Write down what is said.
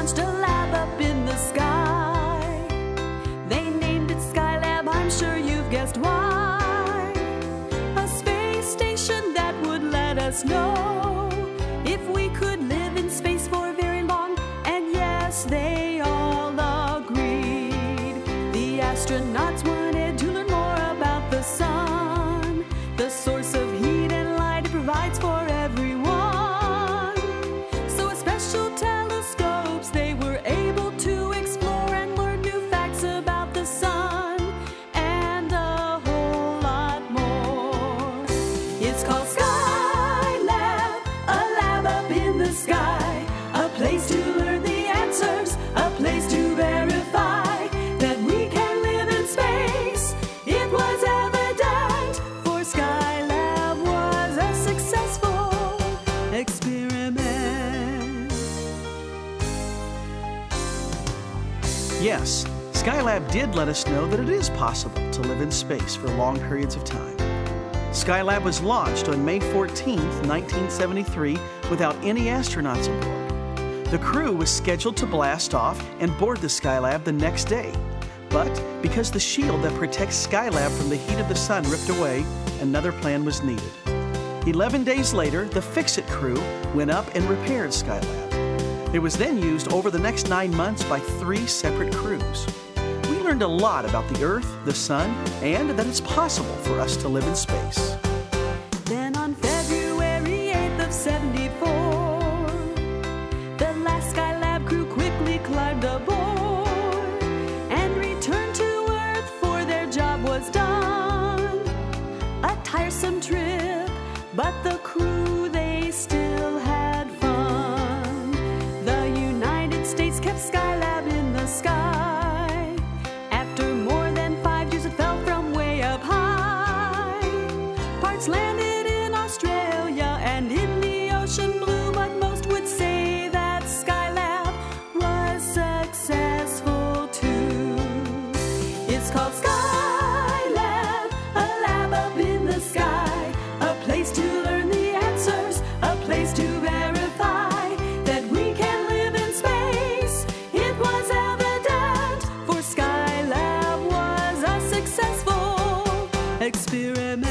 launched a lab up in the sky. They named it Skylab, I'm sure you've guessed why. A space station that would let us know if we could live in space for very long. And yes, they all agreed. The astronauts wanted to learn more about the sun, the source of heat and light it provides for everyone. So with special telescopes they were able to explore and learn new facts about the sun and a whole lot more. It's called Skylab, a lab up in the sky, a place to learn the answers, a place to verify that we can live in space. It was evident, for Skylab was a successful experiment. Yes, Skylab did let us know that it is possible to live in space for long periods of time. Skylab was launched on May 14th, 1973, without any astronauts aboard. The crew was scheduled to blast off and board the Skylab the next day. But because the shield that protects Skylab from the heat of the sun ripped away, another plan was needed. 11 days later, the Fix-It crew went up and repaired Skylab. It was then used over the next 9 months by 3 separate crews. We learned a lot about the Earth, the Sun, and that it's possible for us to live in space. Then on February 8th of 74, the last Skylab crew quickly climbed aboard and returned to Earth, for their job was done. A tiresome trip, but the crew, they still had fun. The United States kept Skylab in the sky. After more than 5 years it fell from way up high. Parts landed in Australia and in the ocean blue, but most would say that Skylab was successful too. It's called Skylab, a lab up in the sky, a place to learn the answers, a place to verify that we can live in space. It was evident, for Skylab was a successful experiment.